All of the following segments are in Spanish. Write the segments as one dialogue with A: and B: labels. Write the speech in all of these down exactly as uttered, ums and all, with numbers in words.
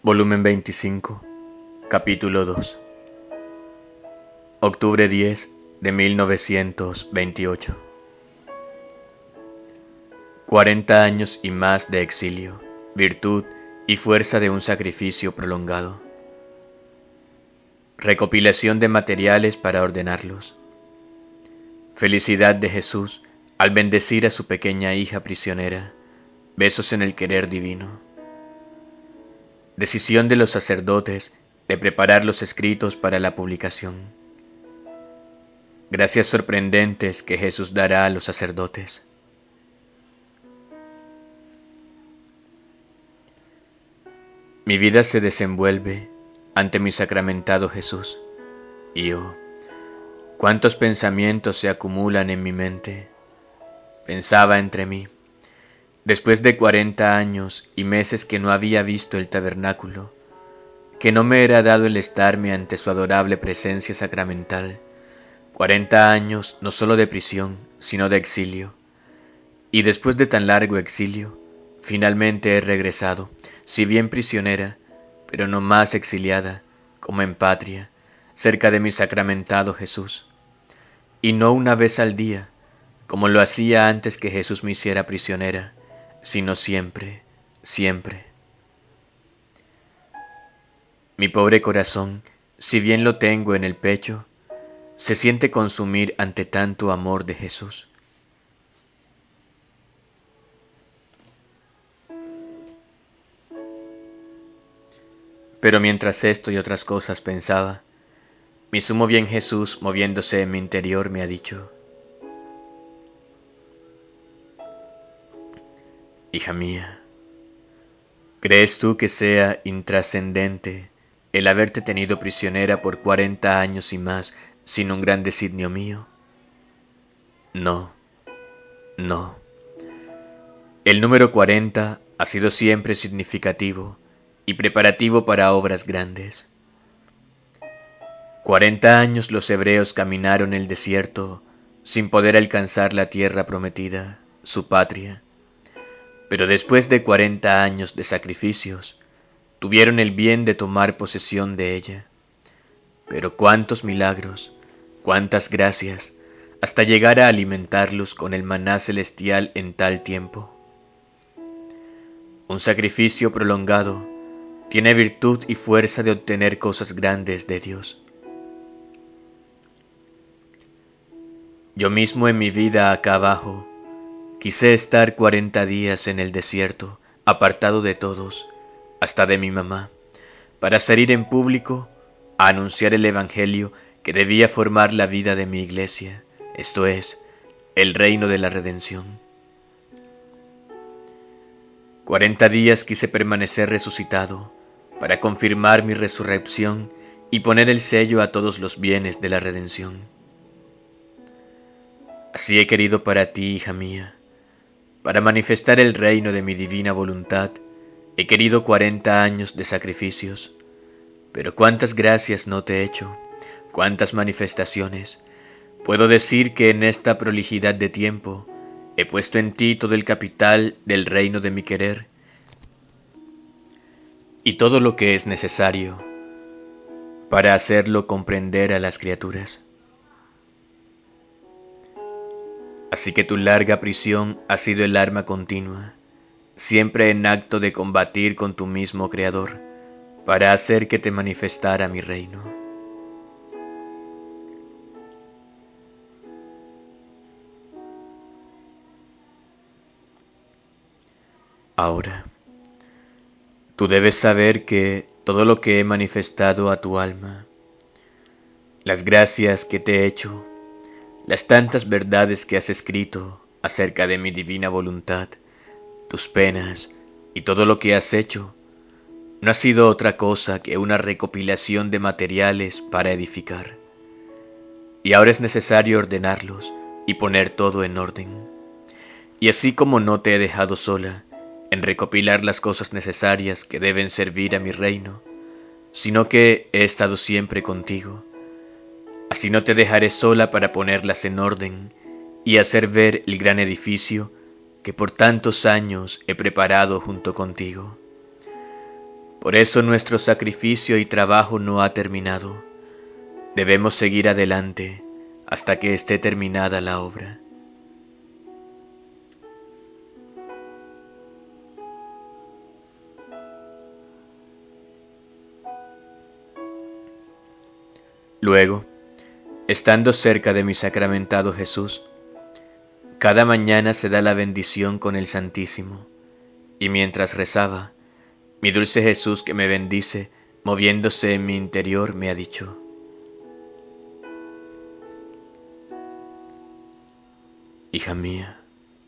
A: Volumen veinticinco, capítulo dos. Octubre diez de mil novecientos veintiocho. Cuarenta años y más de exilio, virtud y fuerza de un sacrificio prolongado. Recopilación de materiales para ordenarlos. Felicidad de Jesús al bendecir a su pequeña hija prisionera. Besos en el querer divino. Decisión de los sacerdotes de preparar los escritos para la publicación. Gracias sorprendentes que Jesús dará a los sacerdotes. Mi vida se desenvuelve ante mi sacramentado Jesús, y oh, cuántos pensamientos se acumulan en mi mente. Pensaba entre mí, después de cuarenta años y meses que no había visto el tabernáculo, que no me era dado el estarme ante su adorable presencia sacramental, cuarenta años no solo de prisión, sino de exilio, y después de tan largo exilio, finalmente he regresado, si bien prisionera, pero no más exiliada, como en patria, cerca de mi sacramentado Jesús, y no una vez al día, como lo hacía antes que Jesús me hiciera prisionera, sino siempre, siempre. Mi pobre corazón, si bien lo tengo en el pecho, se siente consumir ante tanto amor de Jesús. Pero mientras esto y otras cosas pensaba, mi sumo bien Jesús, moviéndose en mi interior, me ha dicho: hija mía, ¿crees tú que sea intrascendente el haberte tenido prisionera por cuarenta años y más sin un gran designio mío? No, no. El número cuarenta ha sido siempre significativo y preparativo para obras grandes. Cuarenta años los hebreos caminaron el desierto sin poder alcanzar la tierra prometida, su patria. Pero después de cuarenta años de sacrificios, tuvieron el bien de tomar posesión de ella. Pero cuántos milagros, cuántas gracias, hasta llegar a alimentarlos con el maná celestial en tal tiempo. Un sacrificio prolongado tiene virtud y fuerza de obtener cosas grandes de Dios. Yo mismo en mi vida acá abajo quise estar cuarenta días en el desierto, apartado de todos, hasta de mi mamá, para salir en público a anunciar el Evangelio que debía formar la vida de mi iglesia, esto es, el reino de la redención. Cuarenta días quise permanecer resucitado para confirmar mi resurrección y poner el sello a todos los bienes de la redención. Así he querido para ti, hija mía, para manifestar el reino de mi divina voluntad, he querido cuarenta años de sacrificios, pero cuántas gracias no te he hecho, cuántas manifestaciones. Puedo decir que en esta prolijidad de tiempo he puesto en ti todo el capital del reino de mi querer y todo lo que es necesario para hacerlo comprender a las criaturas. Así que tu larga prisión ha sido el arma continua, siempre en acto de combatir con tu mismo Creador, para hacer que te manifestara mi reino. Ahora, tú debes saber que todo lo que he manifestado a tu alma, las gracias que te he hecho, las tantas verdades que has escrito acerca de mi divina voluntad, tus penas y todo lo que has hecho, no ha sido otra cosa que una recopilación de materiales para edificar. Y ahora es necesario ordenarlos y poner todo en orden. Y así como no te he dejado sola en recopilar las cosas necesarias que deben servir a mi reino, sino que he estado siempre contigo, así no te dejaré sola para ponerlas en orden y hacer ver el gran edificio que por tantos años he preparado junto contigo. Por eso nuestro sacrificio y trabajo no ha terminado. Debemos seguir adelante hasta que esté terminada la obra. Luego, estando cerca de mi sacramentado Jesús, cada mañana se da la bendición con el Santísimo, y mientras rezaba, mi dulce Jesús que me bendice, moviéndose en mi interior, me ha dicho: hija mía,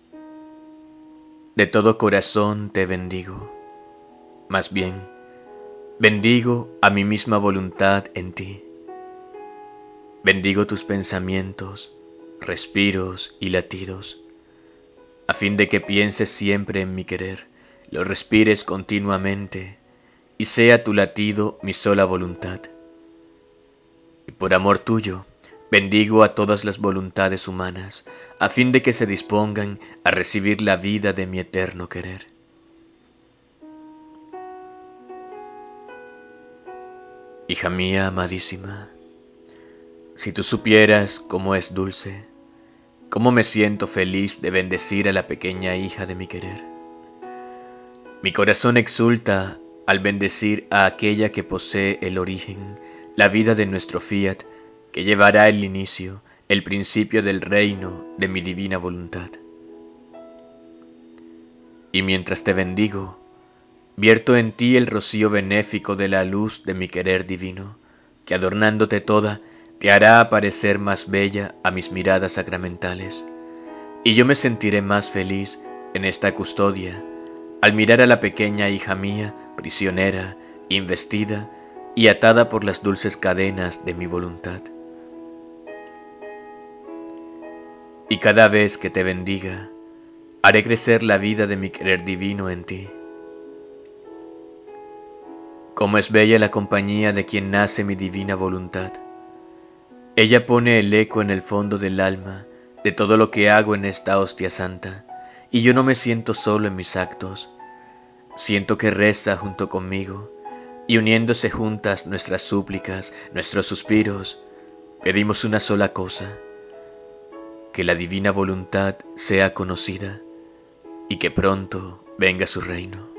A: de todo corazón te bendigo, más bien, bendigo a mi misma voluntad en ti. Bendigo tus pensamientos, respiros y latidos, a fin de que pienses siempre en mi querer, lo respires continuamente, y sea tu latido mi sola voluntad. Y por amor tuyo, bendigo a todas las voluntades humanas, a fin de que se dispongan a recibir la vida de mi eterno querer. Hija mía amadísima, si tú supieras cómo es dulce, cómo me siento feliz de bendecir a la pequeña hija de mi querer. Mi corazón exulta al bendecir a aquella que posee el origen, la vida de nuestro fiat, que llevará el inicio, el principio del reino de mi divina voluntad. Y mientras te bendigo, vierto en ti el rocío benéfico de la luz de mi querer divino, que adornándote toda, te hará aparecer más bella a mis miradas sacramentales, y yo me sentiré más feliz en esta custodia, al mirar a la pequeña hija mía, prisionera, investida y atada por las dulces cadenas de mi voluntad. Y cada vez que te bendiga, haré crecer la vida de mi querer divino en ti. Cómo es bella la compañía de quien nace mi divina voluntad. Ella pone el eco en el fondo del alma de todo lo que hago en esta hostia santa, y yo no me siento solo en mis actos. Siento que reza junto conmigo, y uniéndose juntas nuestras súplicas, nuestros suspiros, pedimos una sola cosa: que la divina voluntad sea conocida y que pronto venga su reino.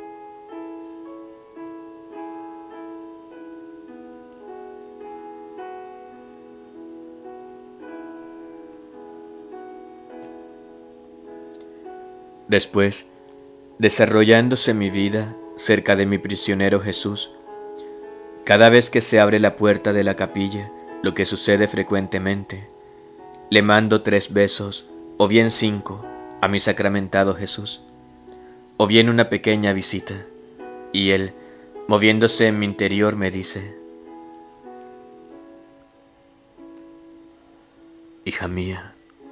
A: Después, desarrollándose mi vida cerca de mi prisionero Jesús, cada vez que se abre la puerta de la capilla, lo que sucede frecuentemente, le mando tres besos, o bien cinco, a mi sacramentado Jesús, o bien una pequeña visita, y él, moviéndose en mi interior, me dice: hija mía,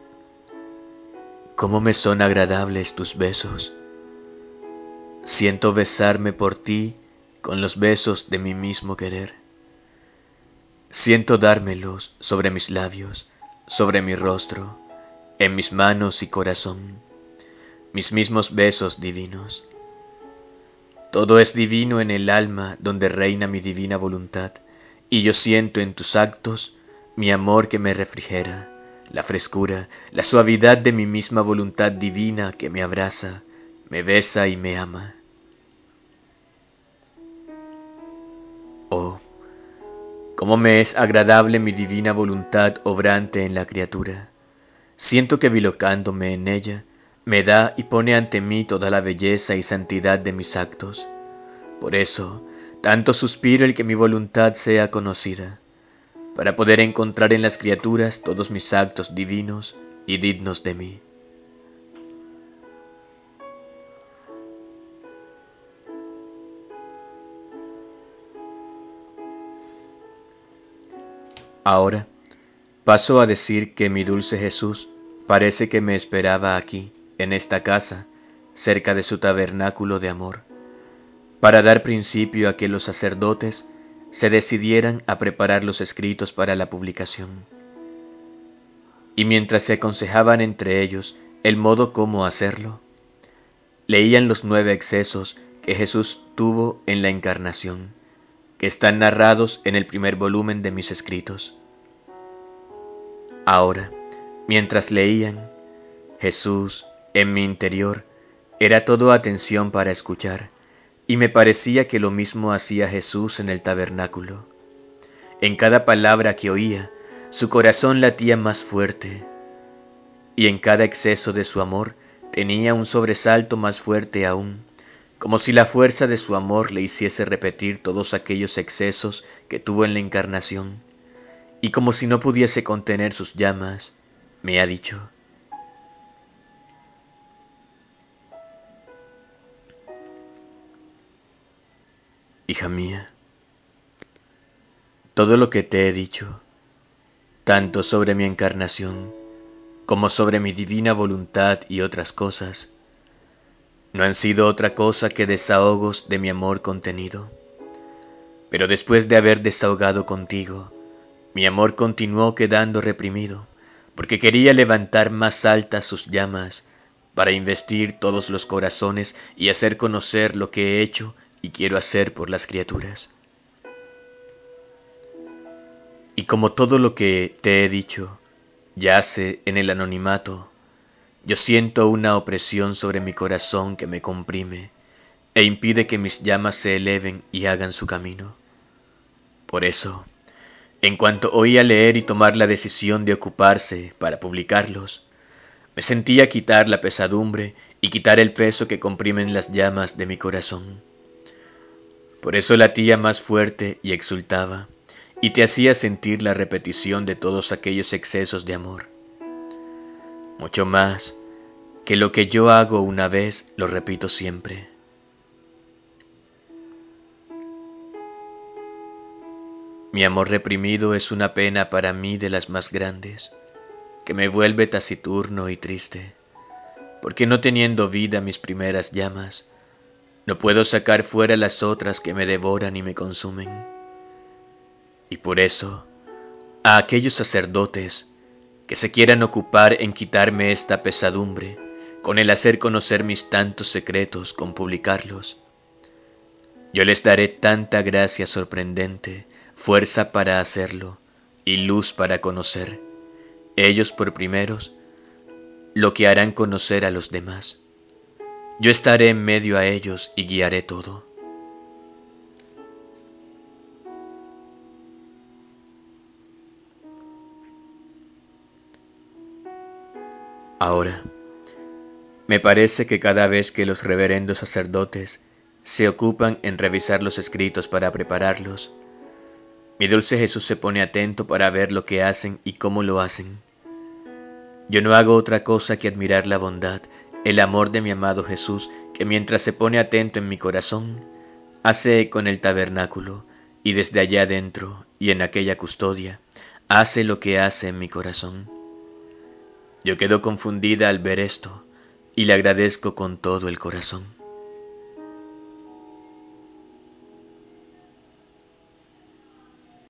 A: cómo me son agradables tus besos. Siento besarme por ti con los besos de mi mismo querer. Siento dármelos sobre mis labios, sobre mi rostro, en mis manos y corazón, mis mismos besos divinos. Todo es divino en el alma donde reina mi divina voluntad, y yo siento en tus actos mi amor que me refrigera, la frescura, la suavidad de mi misma voluntad divina que me abraza, me besa y me ama. Oh, cómo me es agradable mi divina voluntad obrante en la criatura. Siento que bilocándome en ella, me da y pone ante mí toda la belleza y santidad de mis actos. Por eso, tanto suspiro el que mi voluntad sea conocida, para poder encontrar en las criaturas todos mis actos divinos y dignos de mí. Ahora paso a decir que mi dulce Jesús parece que me esperaba aquí, en esta casa, cerca de su tabernáculo de amor, para dar principio a que los sacerdotes se decidieran a preparar los escritos para la publicación. Y mientras se aconsejaban entre ellos el modo cómo hacerlo, leían los nueve excesos que Jesús tuvo en la encarnación, que están narrados en el primer volumen de mis escritos. Ahora, mientras leían, Jesús, en mi interior, era todo atención para escuchar, y me parecía que lo mismo hacía Jesús en el tabernáculo. En cada palabra que oía, su corazón latía más fuerte, y en cada exceso de su amor tenía un sobresalto más fuerte aún, como si la fuerza de su amor le hiciese repetir todos aquellos excesos que tuvo en la encarnación, y como si no pudiese contener sus llamas, me ha dicho: hija mía, todo lo que te he dicho, tanto sobre mi encarnación como sobre mi divina voluntad y otras cosas, no han sido otra cosa que desahogos de mi amor contenido. Pero después de haber desahogado contigo, mi amor continuó quedando reprimido, porque quería levantar más altas sus llamas para investir todos los corazones y hacer conocer lo que he hecho y quiero hacer por las criaturas. Y como todo lo que te he dicho yace en el anonimato, yo siento una opresión sobre mi corazón que me comprime e impide que mis llamas se eleven y hagan su camino. Por eso, en cuanto oí a leer y tomar la decisión de ocuparse para publicarlos, me sentía quitar la pesadumbre y quitar el peso que comprimen las llamas de mi corazón. Por eso latía más fuerte y exultaba, y te hacía sentir la repetición de todos aquellos excesos de amor. Mucho más que lo que yo hago una vez, lo repito siempre. Mi amor reprimido es una pena para mí de las más grandes, que me vuelve taciturno y triste, porque no teniendo vida mis primeras llamas, no puedo sacar fuera las otras que me devoran y me consumen. Y por eso, a aquellos sacerdotes que se quieran ocupar en quitarme esta pesadumbre, con el hacer conocer mis tantos secretos con publicarlos, yo les daré tanta gracia sorprendente, fuerza para hacerlo y luz para conocer, ellos por primeros, lo que harán conocer a los demás. Yo estaré en medio a ellos y guiaré todo. Ahora, me parece que cada vez que los reverendos sacerdotes se ocupan en revisar los escritos para prepararlos, mi dulce Jesús se pone atento para ver lo que hacen y cómo lo hacen. Yo no hago otra cosa que admirar la bondad, el amor de mi amado Jesús, que mientras se pone atento en mi corazón, hace eco en el tabernáculo, y desde allá adentro y en aquella custodia, hace lo que hace en mi corazón. Yo quedo confundida al ver esto, y le agradezco con todo el corazón.